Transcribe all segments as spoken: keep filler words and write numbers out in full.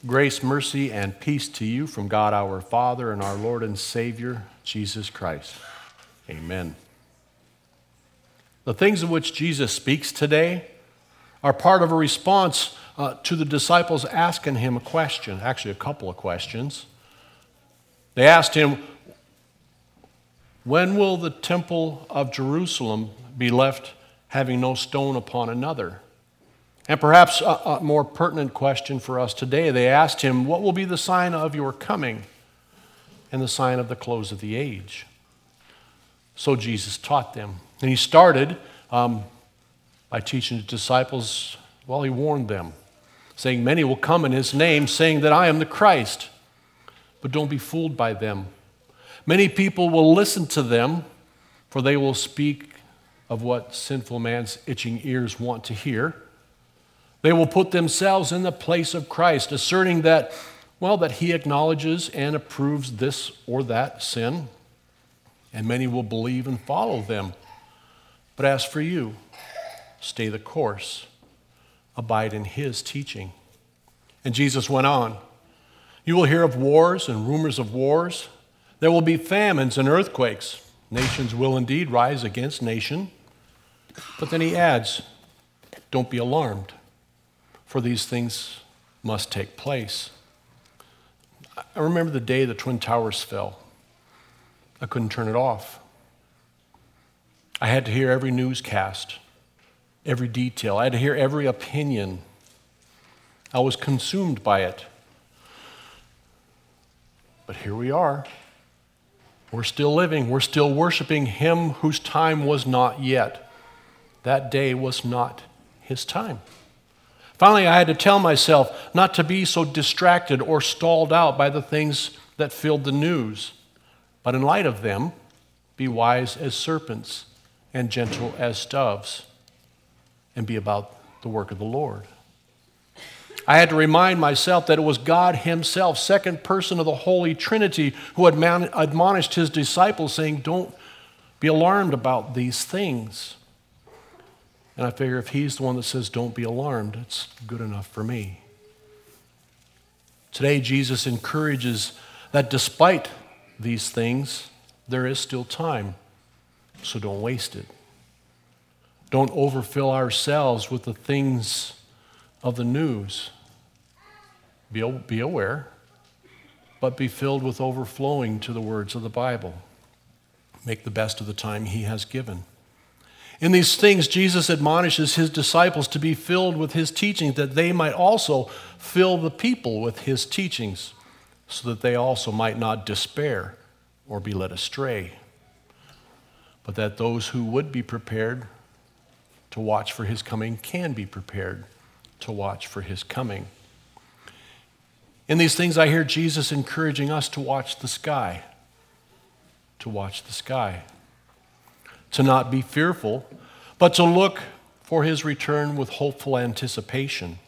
Grace, mercy, and peace to you from God our Father and our Lord and Savior, Jesus Christ. Amen. The things of which Jesus speaks today are part of a response uh, to the disciples asking him a question, actually a couple of questions. They asked him, when will the temple of Jerusalem be left having no stone upon another? And perhaps a, a more pertinent question for us today, they asked him, what will be the sign of your coming and the sign of the close of the age? So Jesus taught them. And he started um, by teaching his disciples, well, he warned them, saying, many will come in his name, saying that I am the Christ. But don't be fooled by them. Many people will listen to them, for they will speak of what sinful man's itching ears want to hear. They will put themselves in the place of Christ, asserting that, well, that he acknowledges and approves this or that sin, and many will believe and follow them. But as for you, stay the course, abide in his teaching. And Jesus went on, you will hear of wars and rumors of wars. There will be famines and earthquakes. Nations will indeed rise against nation. But then he adds, don't be alarmed, for these things must take place. I remember the day the Twin Towers fell. I couldn't turn it off. I had to hear every newscast, every detail. I had to hear every opinion. I was consumed by it. But here we are. We're still living. We're still worshiping him whose time was not yet. That day was not his time. Finally, I had to tell myself not to be so distracted or stalled out by the things that filled the news, but in light of them, be wise as serpents and gentle as doves, and be about the work of the Lord. I had to remind myself that it was God himself, second person of the Holy Trinity, who had admonished his disciples, saying, don't be alarmed about these things. And I figure if he's the one that says, don't be alarmed, it's good enough for me. Today, Jesus encourages that despite these things, there is still time, so don't waste it. Don't overfill ourselves with the things of the news. Be, be aware, but be filled with overflowing to the words of the Bible. Make the best of the time he has given. In these things, Jesus admonishes his disciples to be filled with his teachings, that they might also fill the people with his teachings, so that they also might not despair or be led astray, but that those who would be prepared to watch for his coming can be prepared to watch for his coming. In these things, I hear Jesus encouraging us to watch the sky, to watch the sky, to not be fearful, but to look for his return with hopeful anticipation.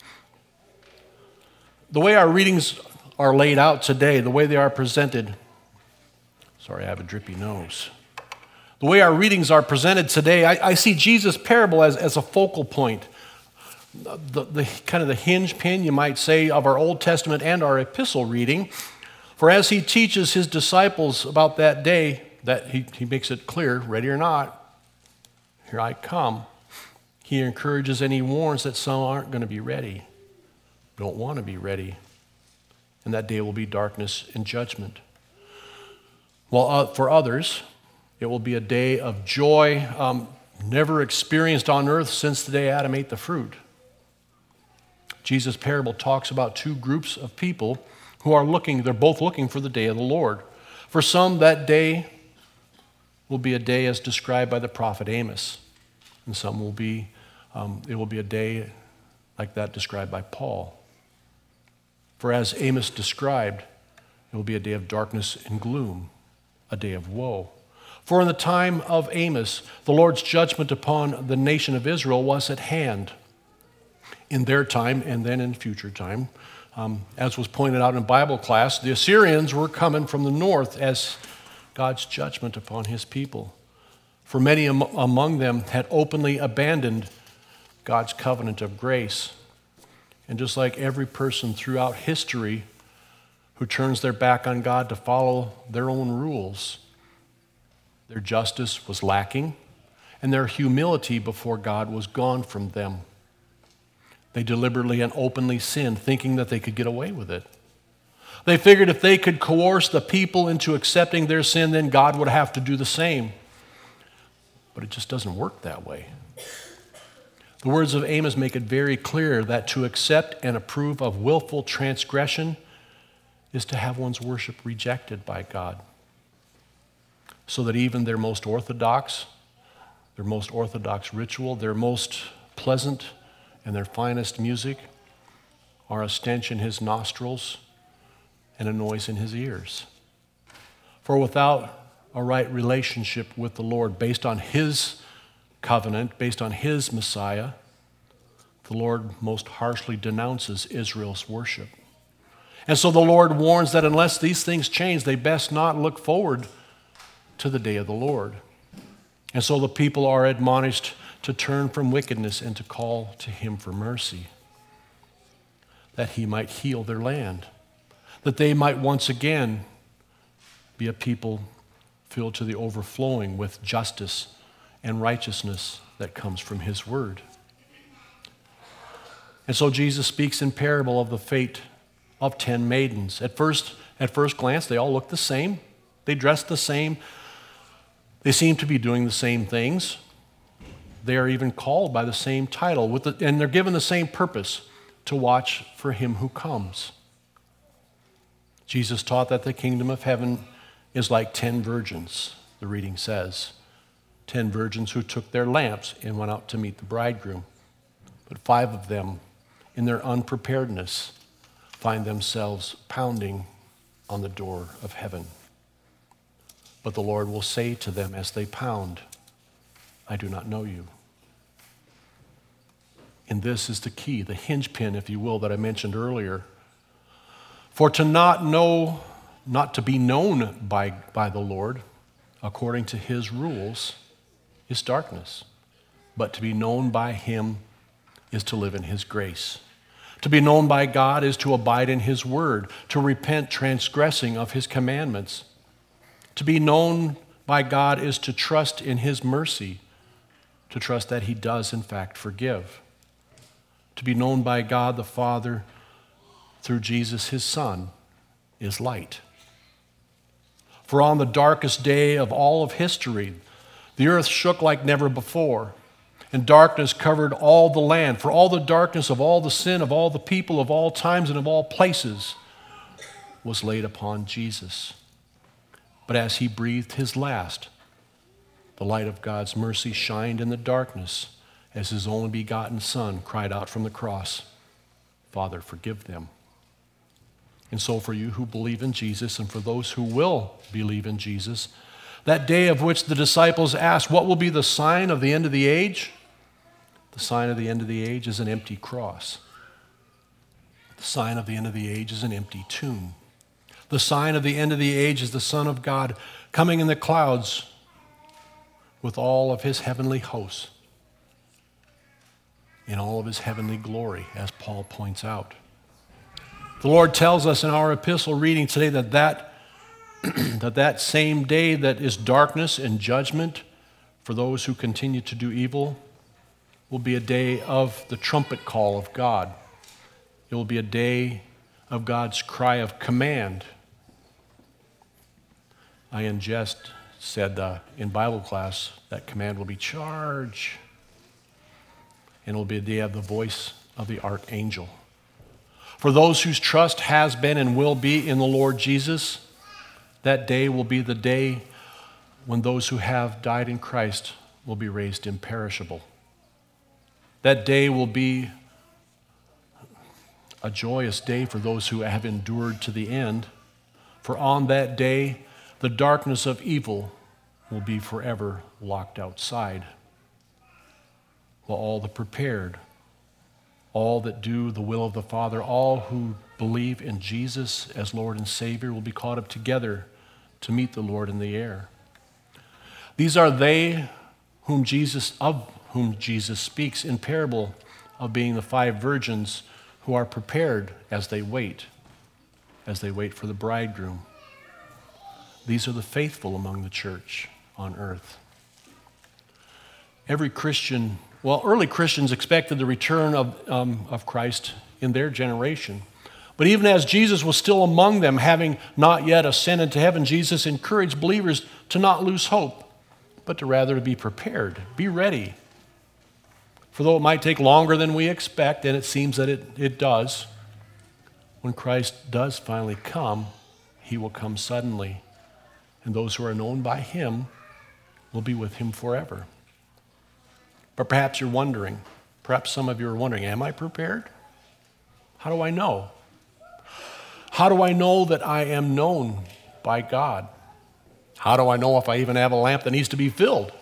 The way our readings are laid out today, the way they are presented, sorry, I have a drippy nose. The way our readings are presented today, I, I see Jesus' parable as, as a focal point, the, the kind of the hinge pin, you might say, of our Old Testament and our epistle reading. For as he teaches his disciples about that day, that he, he makes it clear, ready or not, here I come. He encourages and he warns that some aren't going to be ready, don't want to be ready. And that day will be darkness and judgment. While uh, for others, it will be a day of joy um, never experienced on earth since the day Adam ate the fruit. Jesus' parable talks about two groups of people who are looking, they're both looking for the day of the Lord. For some, that day will be a day as described by the prophet Amos. And some will be, um, it will be a day like that described by Paul. For as Amos described, it will be a day of darkness and gloom, a day of woe. For in the time of Amos, the Lord's judgment upon the nation of Israel was at hand. In their time and then in future time, um, as was pointed out in Bible class, the Assyrians were coming from the north as God's judgment upon his people. For many am- among them had openly abandoned God's covenant of grace. And just like every person throughout history who turns their back on God to follow their own rules, their justice was lacking, and their humility before God was gone from them. They deliberately and openly sinned, thinking that they could get away with it. They figured if they could coerce the people into accepting their sin, then God would have to do the same. But it just doesn't work that way. The words of Amos make it very clear that to accept and approve of willful transgression is to have one's worship rejected by God. So that even their most orthodox, their most orthodox ritual, their most pleasant and their finest music are a stench in his nostrils and a noise in his ears. For without a right relationship with the Lord based on his covenant, based on his Messiah, the Lord most harshly denounces Israel's worship. And so the Lord warns that unless these things change, they best not look forward to the day of the Lord. And so the people are admonished to turn from wickedness and to call to him for mercy, that he might heal their land, that they might once again be a people filled to the overflowing with justice and righteousness that comes from his word. And so Jesus speaks in parable of the fate of ten maidens. At first, at first glance, they all look the same. They dress the same. They seem to be doing the same things. They are even called by the same title, with the, and they're given the same purpose, to watch for him who comes. Jesus taught that the kingdom of heaven is like ten virgins, the reading says. Ten virgins who took their lamps and went out to meet the bridegroom. But five of them, in their unpreparedness, find themselves pounding on the door of heaven. But the Lord will say to them as they pound, I do not know you. And this is the key, the hinge pin, if you will, that I mentioned earlier. For to not know, not to be known by, by the Lord, according to his rules, is darkness. But to be known by him is to live in his grace. To be known by God is to abide in his word, to repent transgressing of his commandments. To be known by God is to trust in his mercy, to trust that he does in fact forgive. To be known by God the Father through Jesus his Son is light. For on the darkest day of all of history, the earth shook like never before, and darkness covered all the land. For all the darkness of all the sin of all the people of all times and of all places was laid upon Jesus. But as he breathed his last, the light of God's mercy shined in the darkness as his only begotten Son cried out from the cross, Father, forgive them. And so for you who believe in Jesus and for those who will believe in Jesus, that day of which the disciples asked, what will be the sign of the end of the age? The sign of the end of the age is an empty cross. The sign of the end of the age is an empty tomb. The sign of the end of the age is the Son of God coming in the clouds with all of his heavenly hosts in all of his heavenly glory, as Paul points out. The Lord tells us in our epistle reading today that that, that that same day that is darkness and judgment for those who continue to do evil will be a day of the trumpet call of God. It will be a day of God's cry of command. I in jest said uh, in Bible class that command will be charge. And it will be a day of the voice of the archangel. For those whose trust has been and will be in the Lord Jesus, that day will be the day when those who have died in Christ will be raised imperishable. That day will be a joyous day for those who have endured to the end. For on that day, the darkness of evil will be forever locked outside, while all the prepared, all that do the will of the Father, all who believe in Jesus as Lord and Savior will be caught up together to meet the Lord in the air. These are they whom Jesus, of whom Jesus speaks in parable of being the five virgins who are prepared as they wait, as they wait for the bridegroom. These are the faithful among the church on earth. Every Christian, well, early Christians expected the return of, um, of Christ in their generation. But even as Jesus was still among them, having not yet ascended to heaven, Jesus encouraged believers to not lose hope, but to rather to be prepared, be ready. For though it might take longer than we expect, and it seems that it, it does, when Christ does finally come, he will come suddenly. And those who are known by him will be with him forever. But perhaps you're wondering, perhaps some of you are wondering, am I prepared? How do I know? How do I know that I am known by God? How do I know if I even have a lamp that needs to be filled?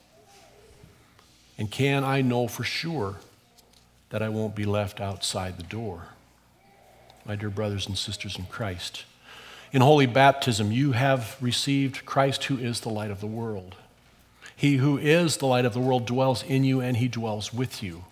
And can I know for sure that I won't be left outside the door? My dear brothers and sisters in Christ, in holy baptism, you have received Christ, who is the light of the world. He who is the light of the world dwells in you, and he dwells with you.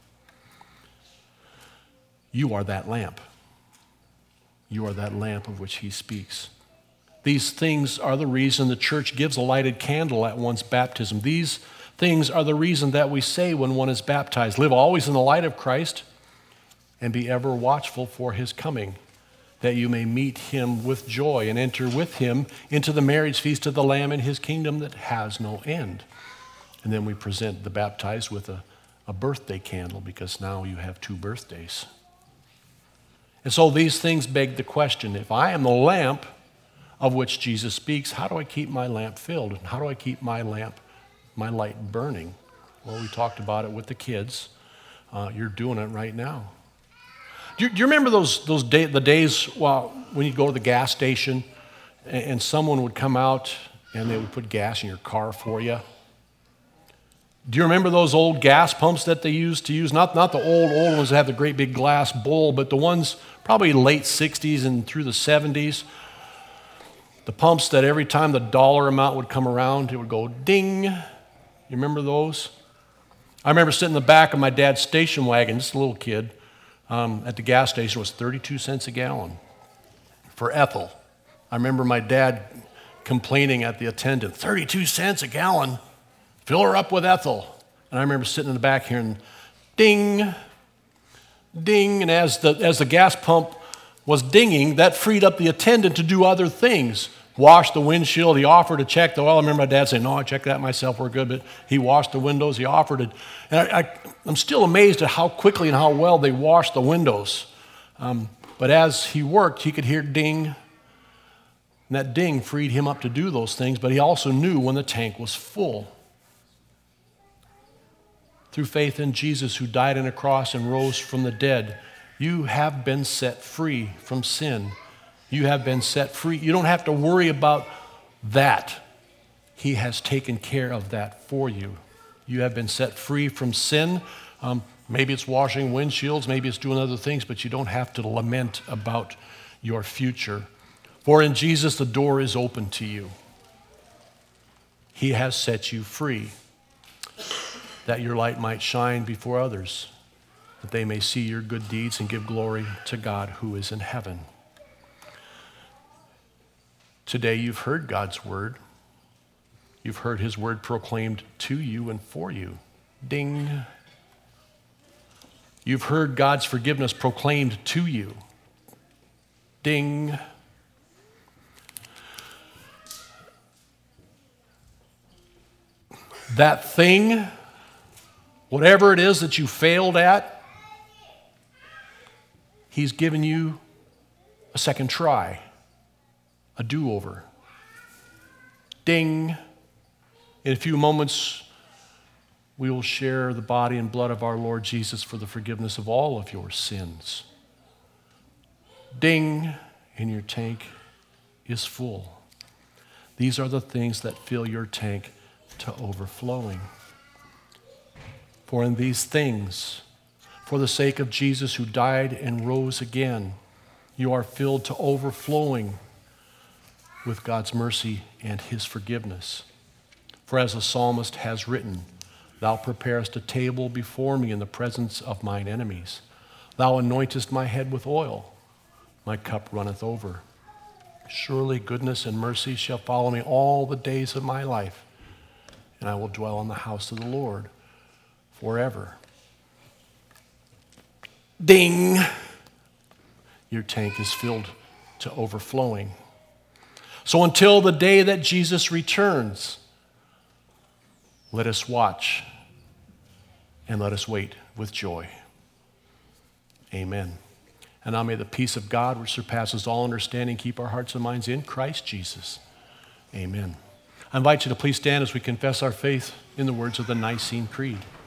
You are that lamp. You are that lamp of which he speaks. These things are the reason the church gives a lighted candle at one's baptism. These things are the reason that we say when one is baptized, live always in the light of Christ and be ever watchful for his coming, that you may meet him with joy and enter with him into the marriage feast of the Lamb in his kingdom that has no end. And then we present the baptized with a, a birthday candle, because now you have two birthdays. And so these things beg the question, if I am the lamp of which Jesus speaks, how do I keep my lamp filled? And how do I keep my lamp, my light burning? Well, we talked about it with the kids. Uh, you're doing it right now. Do you, do you remember those, those day, the days well, when you go to the gas station and, and someone would come out and they would put gas in your car for you? Do you remember those old gas pumps that they used to use? Not, not the old, old ones that have the great big glass bowl, but the ones probably late sixties and through the seventies. The pumps that every time the dollar amount would come around, it would go ding. You remember those? I remember sitting in the back of my dad's station wagon, just a little kid, um, at the gas station. It was thirty-two cents a gallon for Ethel. I remember my dad complaining at the attendant, thirty-two cents a gallon? Fill her up with Ethel. And I remember sitting in the back hearing ding, ding. And as the, as the gas pump was dinging, that freed up the attendant to do other things. Wash the windshield. He offered to check the oil. I remember my dad saying, no, I checked that myself. We're good. But he washed the windows. He offered it. And I, I, I'm still amazed at how quickly and how well they washed the windows. Um, but as he worked, he could hear ding. And that ding freed him up to do those things. But he also knew when the tank was full. Through faith in Jesus, who died on a cross and rose from the dead, you have been set free from sin. You have been set free. You don't have to worry about that. He has taken care of that for you. You have been set free from sin. Um, maybe it's washing windshields, maybe it's doing other things, but you don't have to lament about your future. For in Jesus, the door is open to you. He has set you free, that your light might shine before others, that they may see your good deeds and give glory to God who is in heaven. Today you've heard God's word. You've heard his word proclaimed to you and for you. Ding. You've heard God's forgiveness proclaimed to you. Ding. That thing, whatever it is that you failed at, he's given you a second try, a do-over. Ding. In a few moments, we will share the body and blood of our Lord Jesus for the forgiveness of all of your sins. Ding. And your tank is full. These are the things that fill your tank to overflowing. For in these things, for the sake of Jesus who died and rose again, you are filled to overflowing with God's mercy and his forgiveness. For as the psalmist has written, thou preparest a table before me in the presence of mine enemies. Thou anointest my head with oil. My cup runneth over. Surely goodness and mercy shall follow me all the days of my life, and I will dwell in the house of the Lord forever. Ding! Your tank is filled to overflowing. So until the day that Jesus returns, let us watch and let us wait with joy. Amen. And now may the peace of God, which surpasses all understanding, keep our hearts and minds in Christ Jesus. Amen. I invite you to please stand as we confess our faith in the words of the Nicene Creed.